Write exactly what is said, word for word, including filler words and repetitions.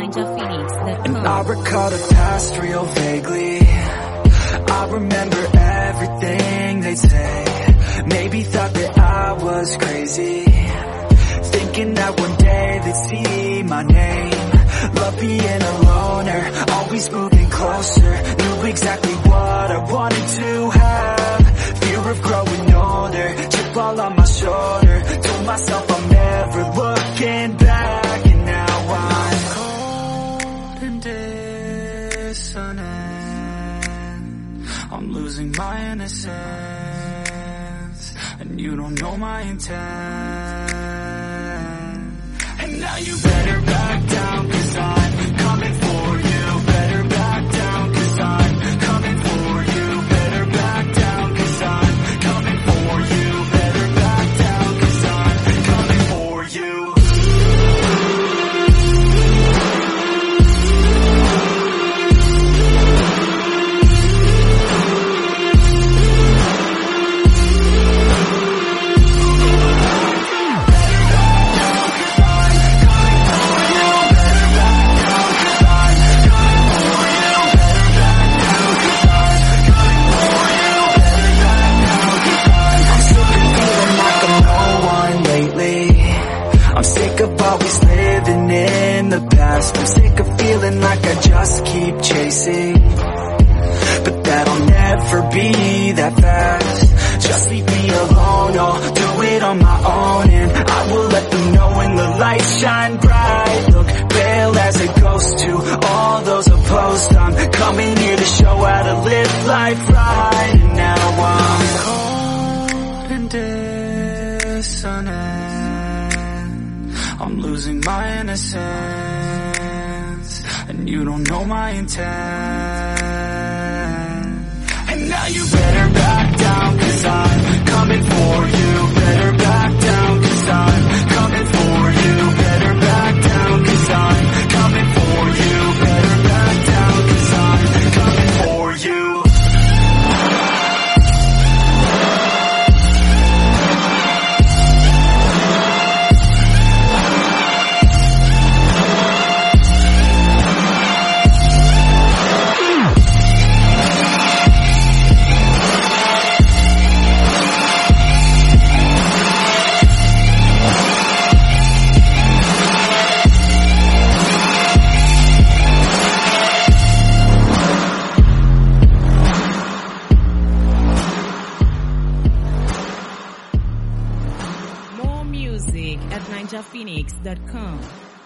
ninja phoenix dot com. And I recall the past real vaguely. I remember everything they'd say. Maybe thought that I was crazy, thinking that one day they'd see my name. Love being a loner, always moving closer. Knew exactly what I wanted to have. Fear of growing older, chip all on my shoulder. Told myself I'm never looking back. And now I'm cold and dissonant. I'm losing my innocence, and you don't know my intent. And now you better back down, cause I'm coming for you. Better back down, cause I'm coming for you. Better back down, cause I'm coming for you. Better back down, cause I'm coming for you. I'm sick of always living in the past. I'm sick of feeling like I just keep chasing, but that'll never be that fast. Just leave me alone, I'll do it on my own. And I will let them know when the lights shine bright. Look pale as a ghost to all those opposed. I'm coming here to show how to live life right. And now I'm cold and dissonant. I'm losing my innocence, and you don't know my intent. And now you better back down, cause I'm coming for you. Better back down, cause I'm coming for you. Better back down, cause I'm coming for you. Better back down, cause I'm coming for you. More music at ninja phoenix dot com.